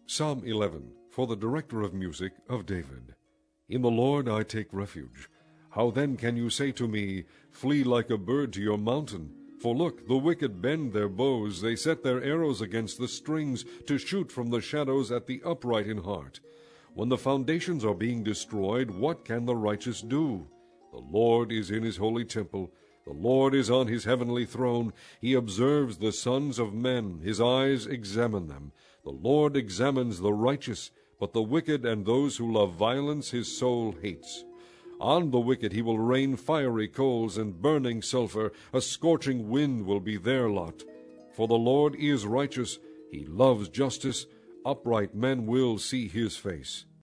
Psalm 11, for the director of music, of David. In the Lord I take refuge. How then can you say to me, flee like a bird to your mountain? For look, the wicked bend their bows, they set their arrows against the strings, to shoot from the shadows at the upright in heart. When the foundations are being destroyed, what can the righteous do? The Lord is in his holy temple. The Lord is on his heavenly throne. He observes the sons of men. His eyes examine them. The Lord examines the righteous, but the wicked and those who love violence his soul hates. On the wicked he will rain fiery coals and burning sulfur. A scorching wind will be their lot. For the Lord is righteous. He loves justice. Upright men will see his face.